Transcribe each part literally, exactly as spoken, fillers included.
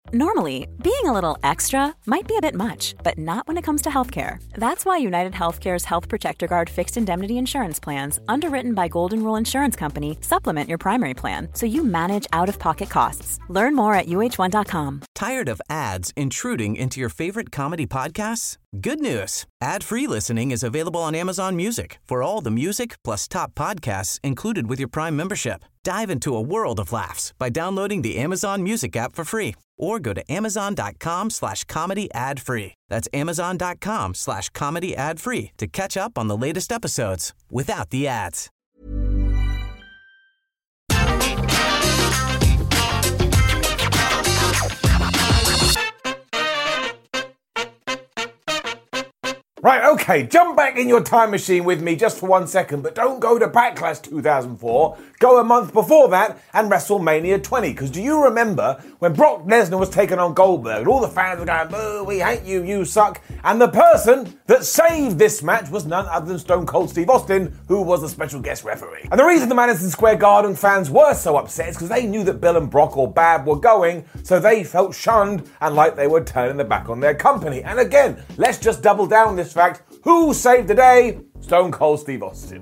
Normally, being a little extra might be a bit much, but not when it comes to healthcare. That's why United Healthcare's Health Protector Guard fixed indemnity insurance plans, underwritten by Golden Rule Insurance Company, supplement your primary plan so you manage out-of-pocket costs. Learn more at U H one dot com. Tired of ads intruding into your favorite comedy podcasts? Good news. Ad-free listening is available on Amazon Music for all the music plus top podcasts included with your Prime membership. Dive into a world of laughs by downloading the Amazon Music app for free or go to amazon.com slash comedy ad free. That's amazon.com slash comedy ad free to catch up on the latest episodes without the ads. Right, okay, jump back in your time machine with me just for one second, but don't go to Backlash two thousand four. Go a month before that and WrestleMania twenty, because do you remember when Brock Lesnar was taking on Goldberg and all the fans were going, boo, we hate you, you suck, and the person that saved this match was none other than Stone Cold Steve Austin, who was a special guest referee. And the reason the Madison Square Garden fans were so upset is because they knew that Bill and Brock or Bab were going, so they felt shunned and like they were turning their back on their company. And again, let's just double down this fact. Who saved the day? Stone Cold Steve Austin.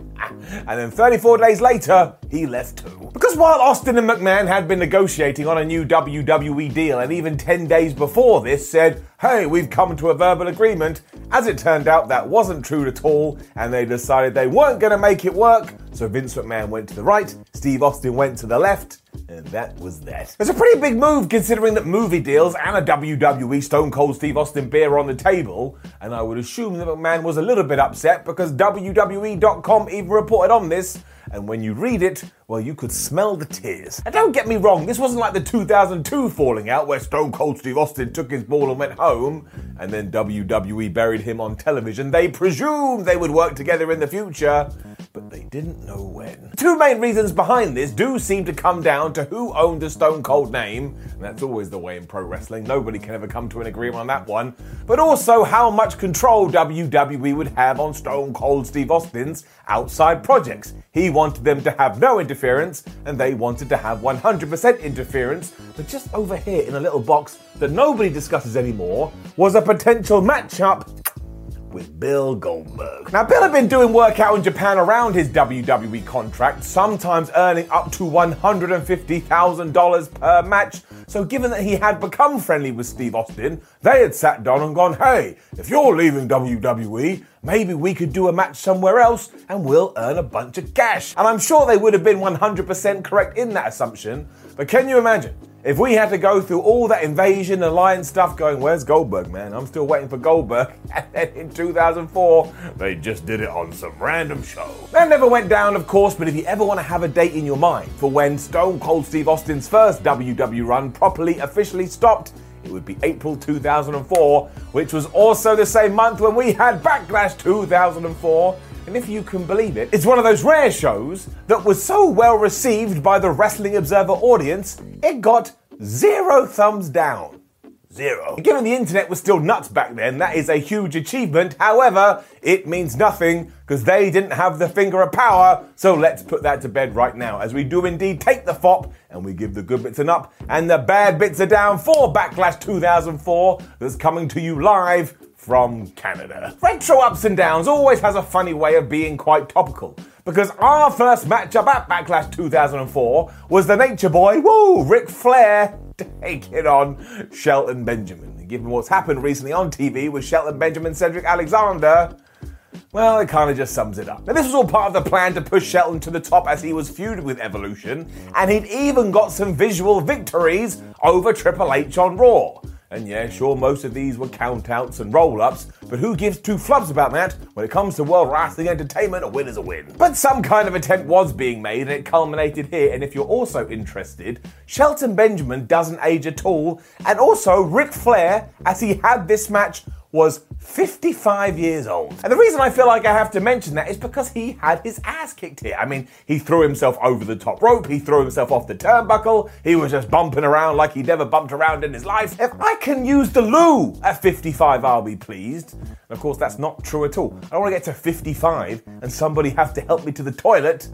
And then thirty-four days later, he left too. Because while Austin and McMahon had been negotiating on a new W W E deal, and even ten days before this said, hey, we've come to a verbal agreement, as it turned out that wasn't true at all, and they decided they weren't going to make it work, so Vince McMahon went to the right, Steve Austin went to the left, and that was that. It's a pretty big move considering that movie deals and a W W E Stone Cold Steve Austin beer on the table, and I would assume that McMahon was a little bit upset because W W E dot com even reported on this, and when you read it, well, you could smell the tears. And don't get me wrong, this wasn't like the two thousand two falling out where Stone Cold Steve Austin took his ball and went home, and then W W E buried him on television. They presumed they would work together in the future, but they didn't know when. The two main reasons behind this do seem to come down to who owned the Stone Cold name, and that's always the way in pro wrestling. Nobody can ever come to an agreement on that one. But also how much control W W E would have on Stone Cold Steve Austin's outside projects. He wanted them to have no interference, and they wanted to have one hundred percent interference, but just over here in a little box that nobody discusses anymore was a potential matchup with Bill Goldberg. Now, Bill had been doing work out in Japan around his W W E contract, sometimes earning up to one hundred fifty thousand dollars per match. So given that he had become friendly with Steve Austin, they had sat down and gone, hey, if you're leaving W W E, maybe we could do a match somewhere else and we'll earn a bunch of cash. And I'm sure they would have been one hundred percent correct in that assumption, but can you imagine? If we had to go through all that Invasion Alliance stuff going, where's Goldberg, man? I'm still waiting for Goldberg. And then in two thousand four, they just did it on some random show. That never went down, of course, but if you ever want to have a date in your mind for when Stone Cold Steve Austin's first W W E run properly, officially stopped, it would be April two thousand four, which was also the same month when we had Backlash two thousand four. And if you can believe it, it's one of those rare shows that was so well received by the Wrestling Observer audience, it got zero thumbs down. Zero. And given the internet was still nuts back then, that is a huge achievement. However, it means nothing because they didn't have the finger of power. So let's put that to bed right now, as we do indeed take the fop and we give the good bits an up and the bad bits are down for Backlash two thousand four that's coming to you live from Canada. Retro Ups and Downs always has a funny way of being quite topical, because our first matchup at Backlash two thousand four was the Nature Boy, woo, Ric Flair, taking on Shelton Benjamin. And given what's happened recently on T V with Shelton Benjamin, Cedric Alexander, well, it kind of just sums it up. Now, this was all part of the plan to push Shelton to the top as he was feuded with Evolution, and he'd even got some visual victories over Triple H on Raw. And yeah, sure, most of these were count-outs and roll-ups, but who gives two flubs about that? When it comes to World Wrestling Entertainment, a win is a win. But some kind of attempt was being made, and it culminated here, and if you're also interested, Shelton Benjamin doesn't age at all, and also Ric Flair, as he had this match, was fifty-five years old. And the reason I feel like I have to mention that is because he had his ass kicked here. I mean, he threw himself over the top rope, he threw himself off the turnbuckle, he was just bumping around like he'd never bumped around in his life. If I can use the loo at fifty-five, I'll be pleased. And of course, that's not true at all. I don't want to get to fifty-five and somebody have to help me to the toilet, but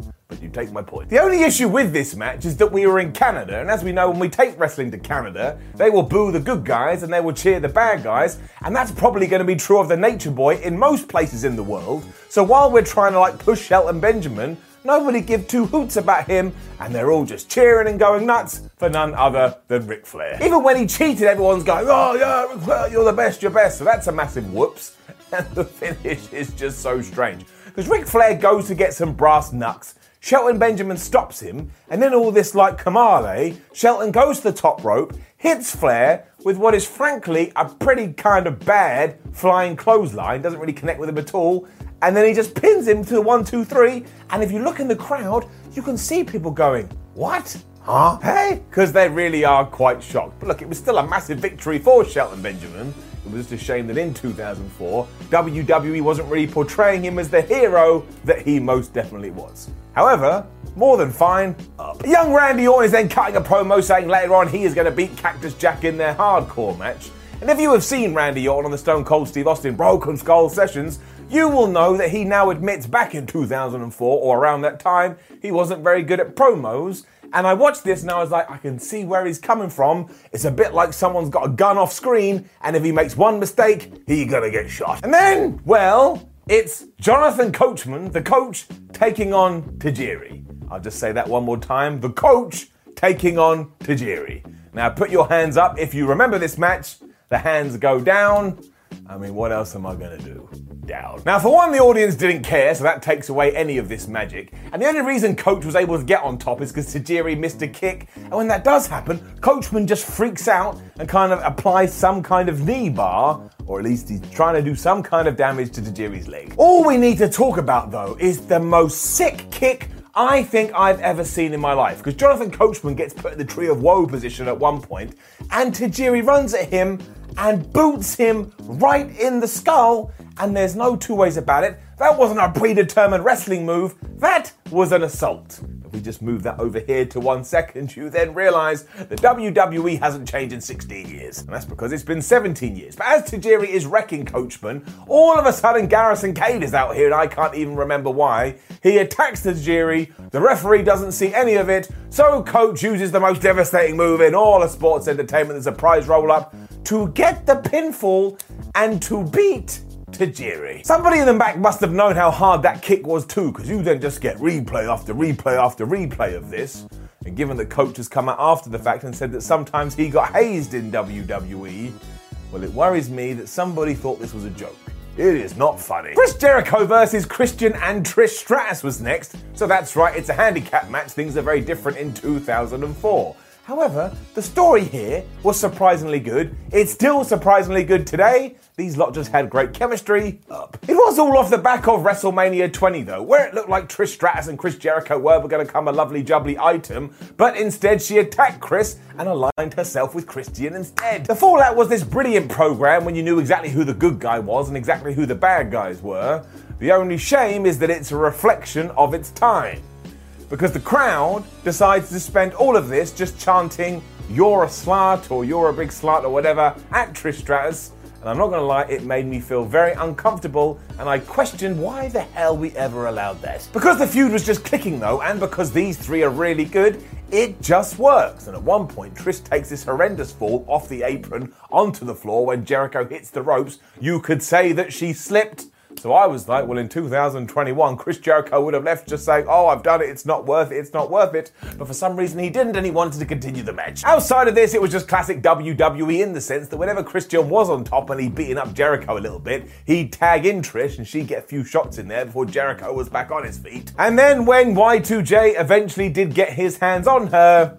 You take my point. The only issue with this match is that we were in Canada, and as we know, when we take wrestling to Canada, they will boo the good guys and they will cheer the bad guys, and that's probably going to be true of the Nature Boy in most places in the world. So while we're trying to like push Shelton Benjamin, nobody give two hoots about him, and they're all just cheering and going nuts for none other than Ric Flair. Even when he cheated, everyone's going, oh yeah, Ric Flair, you're the best, you're best. So that's a massive whoops. And the finish is just so strange. Because Ric Flair goes to get some brass knucks, Shelton Benjamin stops him, and then all this like Kamale, Shelton goes to the top rope, hits Flair with what is frankly a pretty kind of bad flying clothesline, doesn't really connect with him at all, and then he just pins him to the one, two, three, and if you look in the crowd, you can see people going, what? Huh? Hey? Because they really are quite shocked. But look, it was still a massive victory for Shelton Benjamin. It was just a shame that in two thousand four, W W E wasn't really portraying him as the hero that he most definitely was. However, more than fine up. Young Randy Orton is then cutting a promo saying later on he is going to beat Cactus Jack in their hardcore match. And if you have seen Randy Orton on the Stone Cold Steve Austin Broken Skull sessions, you will know that he now admits back in two thousand four or around that time, he wasn't very good at promos. And I watched this and I was like, I can see where he's coming from. It's a bit like someone's got a gun off screen, and if he makes one mistake, he's gonna get shot. And then, well, it's Jonathan Coachman, the coach, taking on Tajiri. I'll just say that one more time. The coach taking on Tajiri. Now put your hands up if you remember this match. The hands go down. I mean, what else am I gonna do? Down. Now, for one, the audience didn't care, so that takes away any of this magic. And the only reason Coach was able to get on top is because Tajiri missed a kick. And when that does happen, Coachman just freaks out and kind of applies some kind of knee bar, or at least he's trying to do some kind of damage to Tajiri's leg. All we need to talk about, though, is the most sick kick I think I've ever seen in my life. Because Jonathan Coachman gets put in the Tree of Woe position at one point, and Tajiri runs at him and boots him right in the skull, and there's no two ways about it. That wasn't a predetermined wrestling move, that was an assault. If we just move that over here to one second, you then realise that W W E hasn't changed in sixteen years. And that's because it's been seventeen years. But as Tajiri is wrecking Coachman, all of a sudden Garrison Cade is out here and I can't even remember why. He attacks Tajiri, the referee doesn't see any of it, so Coach uses the most devastating move in all of sports entertainment, the surprise roll-up, to get the pinfall and to beat Tajiri. Somebody in the back must have known how hard that kick was too, because you then just get replay after replay after replay of this. And given that Coach has come out after the fact and said that sometimes he got hazed in W W E, well, it worries me that somebody thought this was a joke. It is not funny. Chris Jericho versus Christian and Trish Stratus was next. So that's right, it's a handicap match. Things are very different in two thousand four. However, the story here was surprisingly good. It's still surprisingly good today. These lot just had great chemistry. Up. It was all off the back of WrestleMania twenty though, where it looked like Trish Stratus and Chris Jericho were going to come a lovely jubbly item, but instead she attacked Chris and aligned herself with Christian instead. The fallout was this brilliant program when you knew exactly who the good guy was and exactly who the bad guys were. The only shame is that it's a reflection of its time. Because the crowd decides to spend all of this just chanting, "You're a slut," or "You're a big slut," or whatever, at Trish Stratus. And I'm not going to lie, it made me feel very uncomfortable, and I questioned why the hell we ever allowed that. Because the feud was just clicking though, and because these three are really good, it just works. And at one point, Trish takes this horrendous fall off the apron onto the floor when Jericho hits the ropes. You could say that she slipped. So I was like, well, in two thousand twenty-one, Chris Jericho would have left just saying, oh, I've done it, it's not worth it, it's not worth it. But for some reason he didn't, and he wanted to continue the match. Outside of this, it was just classic W W E in the sense that whenever Christian was on top and he'd beaten up Jericho a little bit, he'd tag in Trish and she'd get a few shots in there before Jericho was back on his feet. And then when Y two J eventually did get his hands on her,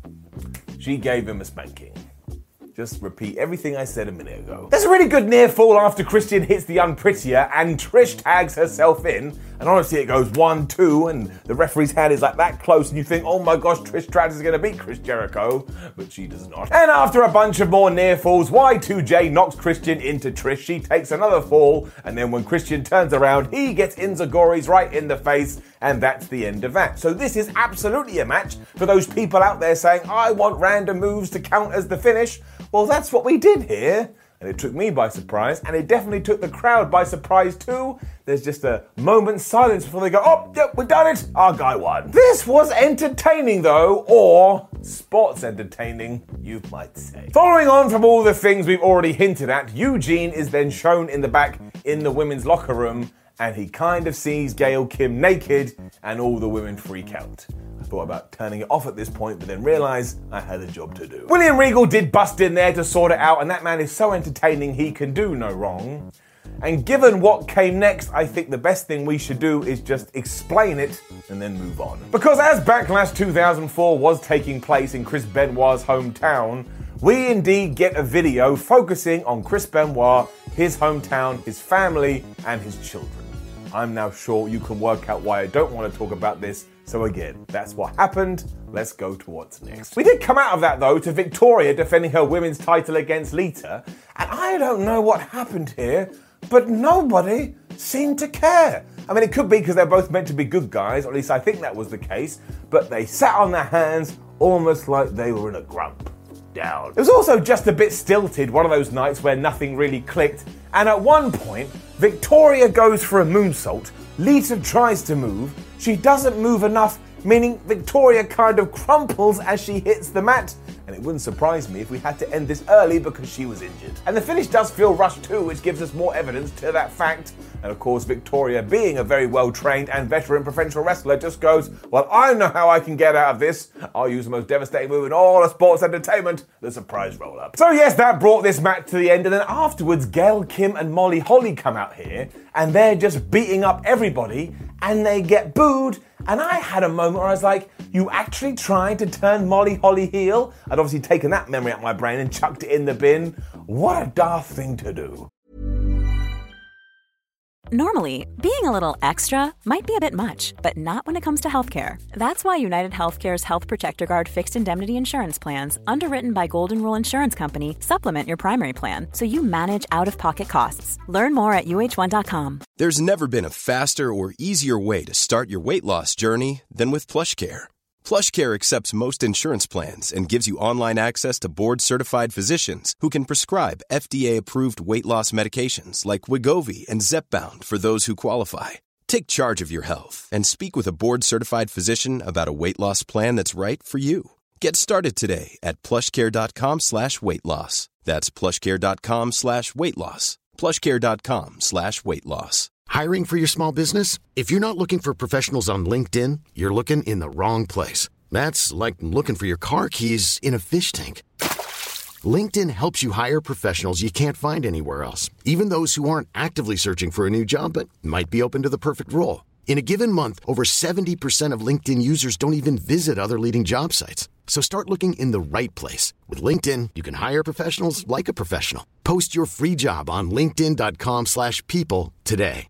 she gave him a spanking. Just repeat everything I said a minute ago. There's a really good near fall after Christian hits the unprettier and Trish tags herself in. And honestly, it goes one, two, and the referee's hand is like that close, and you think, oh my gosh, Trish Stratus is going to beat Chris Jericho. But she does not. And after a bunch of more near falls, Y two J knocks Christian into Trish. She takes another fall, and then when Christian turns around, he gets Inzaguri's right in the face, and that's the end of that. So this is absolutely a match for those people out there saying, I want random moves to count as the finish. Well, that's what we did here. And it took me by surprise, and it definitely took the crowd by surprise too. There's just a moment's silence before they go, oh, yep, we've done it, our guy won. This was entertaining though, or sports entertaining, you might say. Following on from all the things we've already hinted at, Eugene is then shown in the back in the women's locker room, and he kind of sees Gail Kim naked, and all the women freak out. I thought about turning it off at this point, but then realised I had a job to do. William Regal did bust in there to sort it out, and that man is so entertaining he can do no wrong. And given what came next, I think the best thing we should do is just explain it and then move on. Because as Backlash two thousand four was taking place in Chris Benoit's hometown, we indeed get a video focusing on Chris Benoit, his hometown, his family, and his children. I'm now sure you can work out why I don't want to talk about this. So again, that's what happened. Let's go to what's next. We did come out of that though to Victoria defending her women's title against Lita. And I don't know what happened here, but nobody seemed to care. I mean, it could be because they're both meant to be good guys, or at least I think that was the case. But they sat on their hands almost like they were in a grump. Down. It was also just a bit stilted, one of those nights where nothing really clicked. And at one point, Victoria goes for a moonsault. Lita tries to move. She doesn't move enough, meaning Victoria kind of crumples as she hits the mat. And it wouldn't surprise me if we had to end this early because she was injured. And the finish does feel rushed too, which gives us more evidence to that fact. And of course, Victoria, being a very well-trained and veteran professional wrestler, just goes, well, I know how I can get out of this. I'll use the most devastating move in all of sports entertainment, the surprise roll-up. So yes, that brought this match to the end. And then afterwards, Gail Kim and Molly Holly come out here, and they're just beating up everybody, and they get booed. And I had a moment where I was like, you actually tried to turn Molly Holly heel? I'd obviously taken that memory out of my brain and chucked it in the bin. What a daft thing to do. Normally, being a little extra might be a bit much, but not when it comes to healthcare. That's why United Healthcare's Health Protector Guard fixed indemnity insurance plans, underwritten by Golden Rule Insurance Company, supplement your primary plan so you manage out-of-pocket costs. Learn more at U H one dot com. There's never been a faster or easier way to start your weight loss journey than with PlushCare. PlushCare accepts most insurance plans and gives you online access to board-certified physicians who can prescribe F D A-approved weight loss medications like Wegovy and Zepbound for those who qualify. Take charge of your health and speak with a board-certified physician about a weight loss plan that's right for you. Get started today at plushcare.com slash weight loss. That's plushcare.com slash weight loss. plushcare.com slash weight loss. Hiring for your small business? If you're not looking for professionals on LinkedIn, you're looking in the wrong place. That's like looking for your car keys in a fish tank. LinkedIn helps you hire professionals you can't find anywhere else, even those who aren't actively searching for a new job but might be open to the perfect role. In a given month, over seventy percent of LinkedIn users don't even visit other leading job sites. So start looking in the right place. With LinkedIn, you can hire professionals like a professional. Post your free job on linkedin.com slash people today.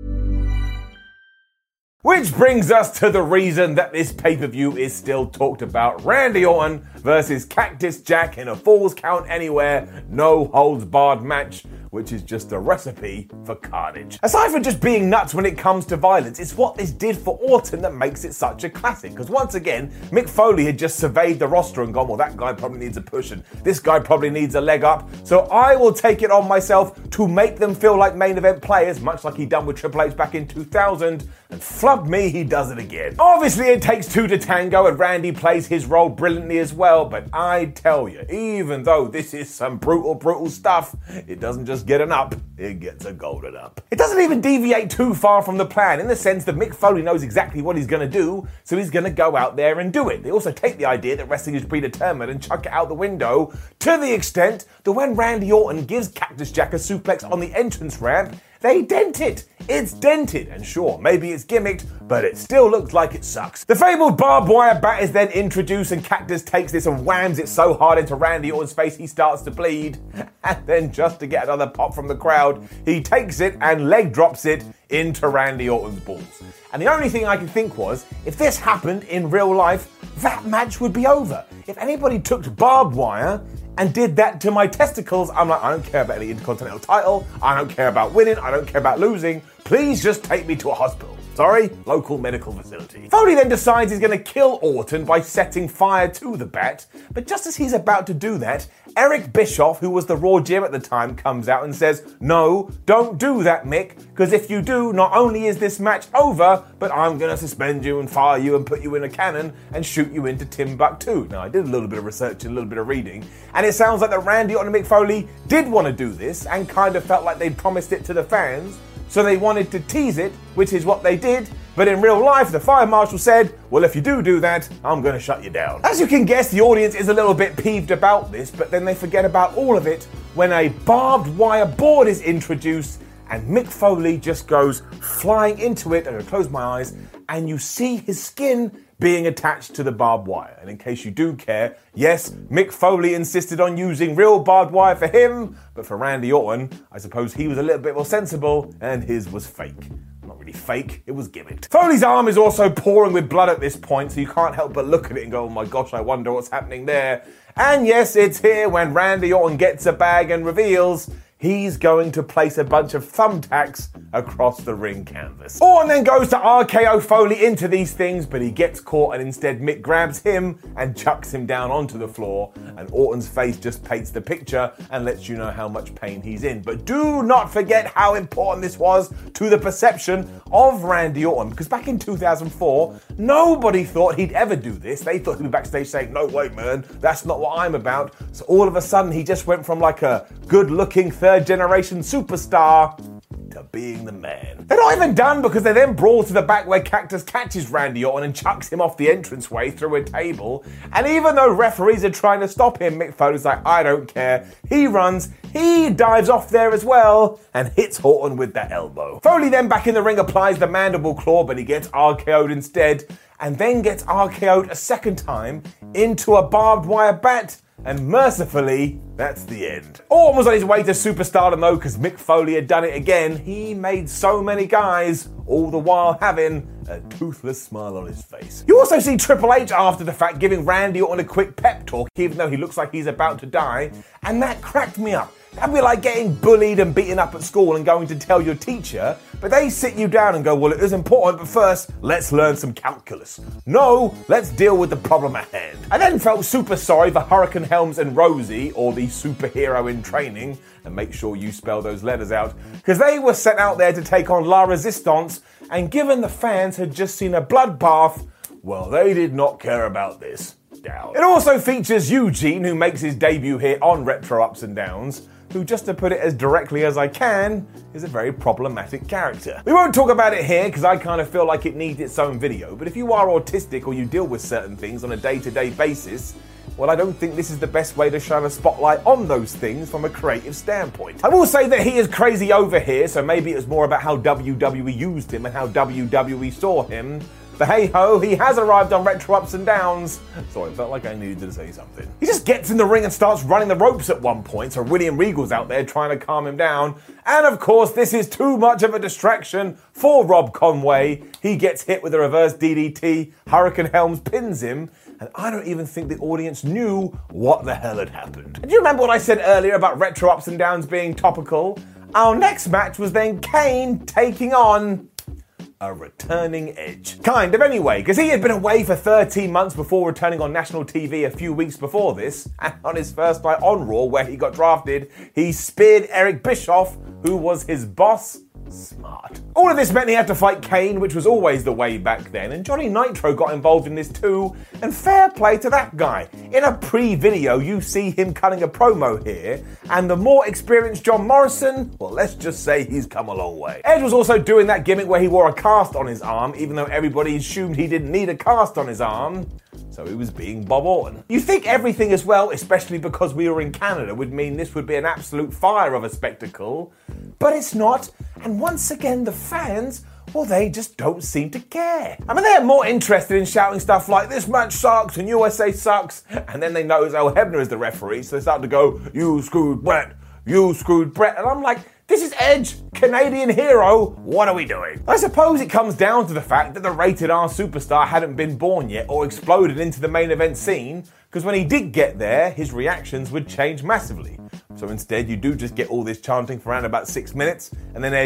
Which brings us to the reason that this pay-per-view is still talked about. Randy Orton versus Cactus Jack in a Falls Count Anywhere, no holds barred match, which is just a recipe for carnage. Aside from just being nuts when it comes to violence, it's what this did for Orton that makes it such a classic. Because once again, Mick Foley had just surveyed the roster and gone, well, that guy probably needs a push and this guy probably needs a leg up. So I will take it on myself to make them feel like main event players, much like he done with Triple H back in two thousand. And flub me, he does it again. Obviously, it takes two to tango, and Randy plays his role brilliantly as well. But I tell you, even though this is some brutal, brutal stuff, it doesn't just get an up, it gets a golden up. It doesn't even deviate too far from the plan, in the sense that Mick Foley knows exactly what he's going to do, so he's going to go out there and do it. They also take the idea that wrestling is predetermined and chuck it out the window, to the extent that when Randy Orton gives Cactus Jack a suplex on the entrance ramp, they dent it. It's dented, and sure, maybe it's gimmicked, but it still looks like it sucks. The fabled barbed wire bat is then introduced, and Cactus takes this and whams it so hard into Randy Orton's face he starts to bleed. And then just to get another pop from the crowd, he takes it and leg drops it into Randy Orton's balls. And the only thing I could think was, if this happened in real life, that match would be over. If anybody took barbed wire and did that to my testicles, I'm like, I don't care about any Intercontinental title, I don't care about winning, I don't care about losing, please just take me to a hospital. Sorry, local medical facility. Foley then decides he's going to kill Orton by setting fire to the bat, but just as he's about to do that, Eric Bischoff, who was the Raw G M at the time, comes out and says, no, don't do that, Mick, because if you do, not only is this match over, but I'm going to suspend you and fire you and put you in a cannon and shoot you into Timbuktu. Now, I did a little bit of research and a little bit of reading, and it sounds like that Randy Orton and Mick Foley did want to do this and kind of felt like they'd promised it to the fans, so they wanted to tease it, which is what they did. But in real life, the fire marshal said, well, if you do do that, I'm going to shut you down. As you can guess, the audience is a little bit peeved about this, but then they forget about all of it when a barbed wire board is introduced and Mick Foley just goes flying into it. I'm going to close my eyes, and you see his skin being attached to the barbed wire. And in case you do care, yes, Mick Foley insisted on using real barbed wire for him, but for Randy Orton, I suppose he was a little bit more sensible, and his was fake. Not really fake, it was gimmicked. Foley's arm is also pouring with blood at this point, so you can't help but look at it and go, oh my gosh, I wonder what's happening there. And yes, it's here when Randy Orton gets a bag and reveals he's going to place a bunch of thumbtacks across the ring canvas. Orton then goes to R K O Foley into these things, but he gets caught and instead Mick grabs him and chucks him down onto the floor, and Orton's face just paints the picture and lets you know how much pain he's in. But do not forget how important this was to the perception of Randy Orton, because back in two thousand four, nobody thought he'd ever do this. They thought he'd be backstage saying, no way, man, that's not what I'm about. So all of a sudden, he just went from like a good-looking third generation superstar to being the man. They're not even done, because they then brawl to the back where Cactus catches Randy Orton and chucks him off the entranceway through a table. And even though referees are trying to stop him, Mick Foley's like, I don't care. He runs, he dives off there as well and hits Orton with that elbow. Foley then back in the ring applies the mandible claw, but he gets R K O'd instead, and then gets R K O'd a second time into a barbed wire bat. And mercifully, that's the end. Orton was on his way to superstardom though, because Mick Foley had done it again. He made so many guys, all the while having a toothless smile on his face. You also see Triple H after the fact giving Randy Orton a quick pep talk, even though he looks like he's about to die, and that cracked me up. That'd be like getting bullied and beaten up at school and going to tell your teacher, but they sit you down and go, well, it is important, but first, let's learn some calculus. No, let's deal with the problem at hand. I then felt super sorry for Hurricane Helms and Rosie, or the superhero in training, and make sure you spell those letters out, because they were sent out there to take on La Resistance, and given the fans had just seen a bloodbath, well, they did not care about this. Down. It also features Eugene, who makes his debut here on Retro Ups and Downs, who, just to put it as directly as I can, is a very problematic character. We won't talk about it here because I kind of feel like it needs its own video, but if you are autistic or you deal with certain things on a day-to-day basis, well, I don't think this is the best way to shine a spotlight on those things from a creative standpoint. I will say that he is crazy over here, so maybe it was more about how W W E used him and how W W E saw him. But hey-ho, he has arrived on Retro Ups and Downs, so I felt like I needed to say something. He just gets in the ring and starts running the ropes at one point, so William Regal's out there trying to calm him down. And of course, this is too much of a distraction for Rob Conway. He gets hit with a reverse D D T, Hurricane Helms pins him, and I don't even think the audience knew what the hell had happened. Do you remember what I said earlier about Retro Ups and Downs being topical? Our next match was then Kane taking on a returning Edge. Kind of anyway, because he had been away for thirteen months before returning on national T V a few weeks before this, and on his first night on Raw, where he got drafted, he speared Eric Bischoff, who was his boss. Smart. All of this meant he had to fight Kane, which was always the way back then, and Johnny Nitro got involved in this too, and fair play to that guy. In a pre-video, you see him cutting a promo here, and the more experienced John Morrison, well, let's just say he's come a long way. Edge was also doing that gimmick where he wore a cast on his arm, even though everybody assumed he didn't need a cast on his arm. So he was being Bob Orton. You think everything as well, especially because we were in Canada, would mean this would be an absolute fire of a spectacle, but it's not, and once again the fans, well, they just don't seem to care. I mean, they're more interested in shouting stuff like, this match sucks and U S A sucks, and then they notice Earl Hebner is the referee, so they start to go, you screwed Brett, you screwed Brett, and I'm like, this is Edge, Canadian hero, what are we doing? I suppose it comes down to the fact that the rated R superstar hadn't been born yet or exploded into the main event scene, because when he did get there, his reactions would change massively. So instead, you do just get all this chanting for around about six minutes, and then Edge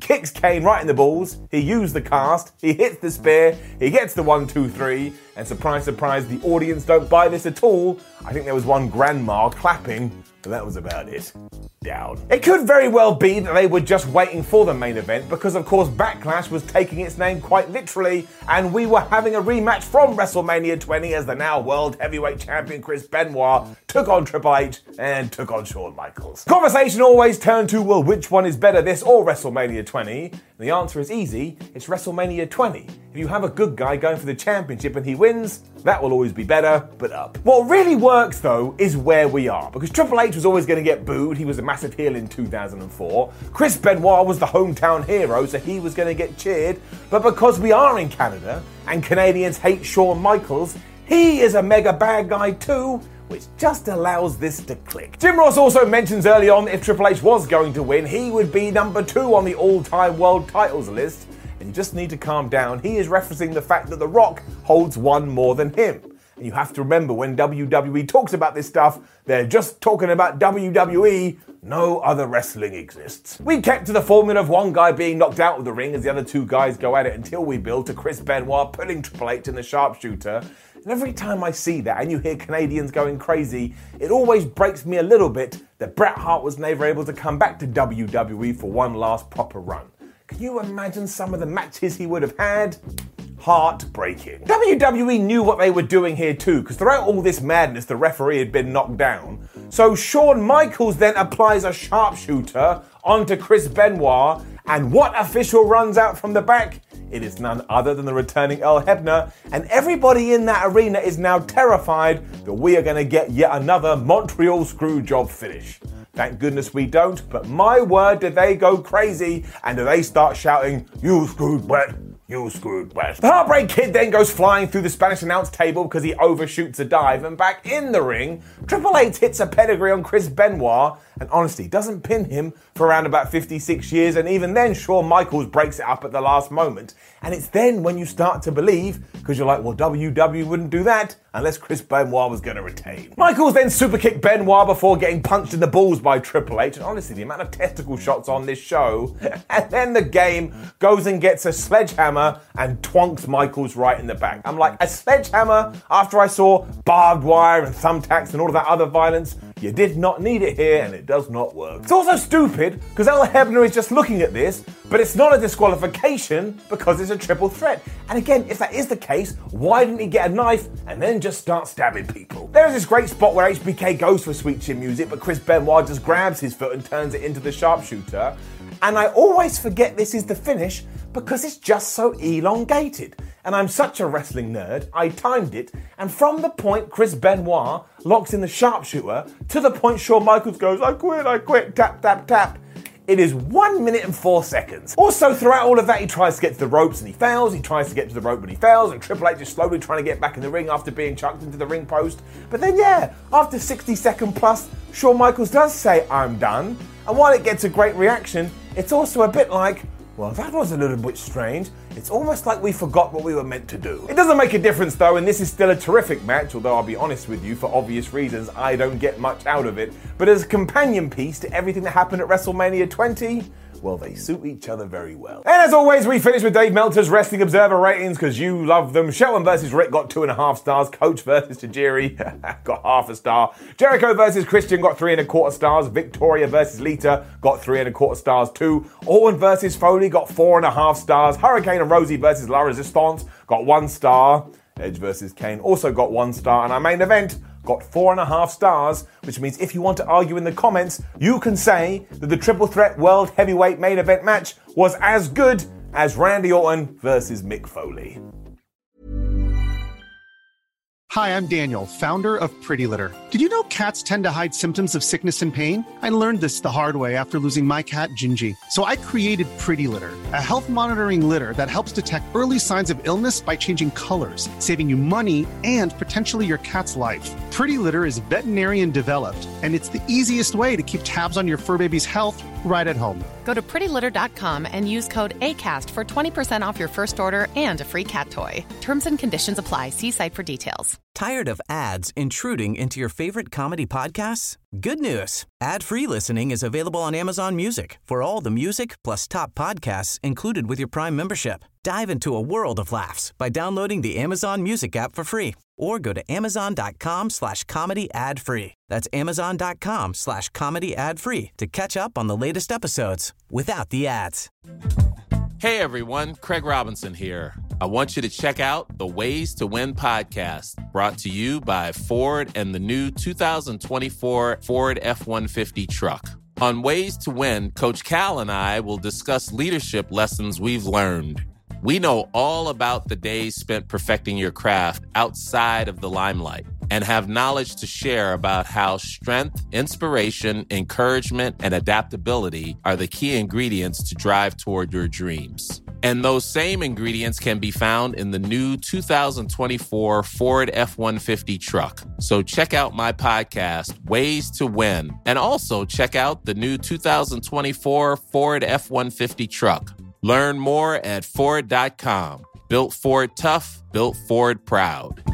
kicks Kane right in the balls, he used the cast, he hits the spear, he gets the one, two, three, and surprise, surprise, the audience don't buy this at all. I think there was one grandma clapping, but that was about it. Down. It could very well be that they were just waiting for the main event because, of course, Backlash was taking its name quite literally, and we were having a rematch from WrestleMania twenty as the now World Heavyweight Champion Chris Benoit took on Triple H and took on Shawn Michaels. Conversation always turned to, well, which one is better, this or WrestleMania twenty? And the answer is easy, it's WrestleMania twenty. If you have a good guy going for the championship and he wins, that will always be better, but up. What really works, though, is where we are, because Triple H was always going to get booed. He was a massive heel in two thousand four. Chris Benoit was the hometown hero, so he was going to get cheered. But because we are in Canada, and Canadians hate Shawn Michaels, he is a mega bad guy too, which just allows this to click. Jim Ross also mentions early on that if Triple H was going to win, he would be number two on the all-time world titles list. And you just need to calm down. He is referencing the fact that The Rock holds one more than him. And you have to remember, when W W E talks about this stuff, they're just talking about W W E. No other wrestling exists. We kept to the formula of one guy being knocked out of the ring as the other two guys go at it until we build to Chris Benoit putting Triple H in the sharpshooter. And every time I see that and you hear Canadians going crazy, it always breaks me a little bit that Bret Hart was never able to come back to W W E for one last proper run. Can you imagine some of the matches he would have had? Heartbreaking. W W E knew what they were doing here too, because throughout all this madness, the referee had been knocked down. So Shawn Michaels then applies a sharpshooter onto Chris Benoit, and what official runs out from the back? It is none other than the returning Earl Hebner, and everybody in that arena is now terrified that we are going to get yet another Montreal Screwjob finish. Thank goodness we don't, but my word, did they go crazy, and do they start shouting, "You screwed Bret, you screwed Bret." The Heartbreak Kid then goes flying through the Spanish announce table because he overshoots a dive, and back in the ring, Triple H hits a pedigree on Chris Benoit, and honestly, doesn't pin him for around about fifty-six years, and even then, Shawn Michaels breaks it up at the last moment. And it's then when you start to believe, because you're like, well, W W E wouldn't do that unless Chris Benoit was going to retain. Michaels then superkicked Benoit before getting punched in the balls by Triple H, and honestly, the amount of testicle shots on this show, and then the game goes and gets a sledgehammer and twonks Michaels right in the back. I'm like, a sledgehammer after I saw barbed wire and thumbtacks and all of that other violence? You did not need it here, and it does not work. It's also stupid, because Earl Hebner is just looking at this, but it's not a disqualification because it's a triple threat. And again, if that is the case, why didn't he get a knife and then just start stabbing people? There is this great spot where H B K goes for sweet chin music, but Chris Benoit just grabs his foot and turns it into the sharpshooter. And I always forget this is the finish because it's just so elongated. And I'm such a wrestling nerd, I timed it, and from the point Chris Benoit locks in the sharpshooter to the point Shawn Michaels goes, I quit, I quit, tap, tap, tap, it is one minute and four seconds. Also, throughout all of that, he tries to get to the ropes and he fails, he tries to get to the rope but he fails, and Triple H is slowly trying to get back in the ring after being chucked into the ring post. But then yeah, after sixty second plus, Shawn Michaels does say, I'm done, and while it gets a great reaction, it's also a bit like, well, that was a little bit strange. It's almost like we forgot what we were meant to do. It doesn't make a difference though, and this is still a terrific match, although I'll be honest with you, for obvious reasons, I don't get much out of it. But as a companion piece to everything that happened at WrestleMania twenty, well, they suit each other very well. And as always, we finish with Dave Meltzer's Wrestling Observer ratings, because you love them. Shelton versus Rick got two and a half stars. Coach versus Tajiri got half a star. Jericho versus Christian got three and a quarter stars. Victoria versus Lita got three and a quarter stars too. Orton versus Foley got four and a half stars. Hurricane and Rosie versus La Resistance got one star. Edge versus Kane also got one star. And our main event got four and a half stars, which means if you want to argue in the comments, you can say that the Triple Threat World Heavyweight Main Event match was as good as Randy Orton versus Mick Foley. Hi, I'm Daniel, founder of Pretty Litter. Did you know cats tend to hide symptoms of sickness and pain? I learned this the hard way after losing my cat, Gingy. So I created Pretty Litter, a health monitoring litter that helps detect early signs of illness by changing colors, saving you money and potentially your cat's life. Pretty Litter is veterinarian developed, and it's the easiest way to keep tabs on your fur baby's health right at home. Go to pretty litter dot com and use code ACAST for twenty percent off your first order and a free cat toy. Terms and conditions apply. See site for details. Tired of ads intruding into your favorite comedy podcasts? Good news. Ad-free listening is available on Amazon Music for all the music plus top podcasts included with your Prime membership. Dive into a world of laughs by downloading the Amazon Music app for free or go to amazon.com slash comedy ad free. That's amazon.com slash comedy ad free to catch up on the latest episodes without the ads. Hey everyone, Craig Robinson here. I want you to check out the Ways to Win podcast, brought to you by Ford and the new two thousand twenty-four Ford F one fifty truck. On Ways to Win, Coach Cal and I will discuss leadership lessons we've learned. We know all about the days spent perfecting your craft outside of the limelight and have knowledge to share about how strength, inspiration, encouragement, and adaptability are the key ingredients to drive toward your dreams. And those same ingredients can be found in the new two thousand twenty-four Ford F one fifty truck. So check out my podcast, Ways to Win, and also check out the new two thousand twenty-four Ford F one fifty truck. Learn more at Ford dot com. Built Ford tough, built Ford proud.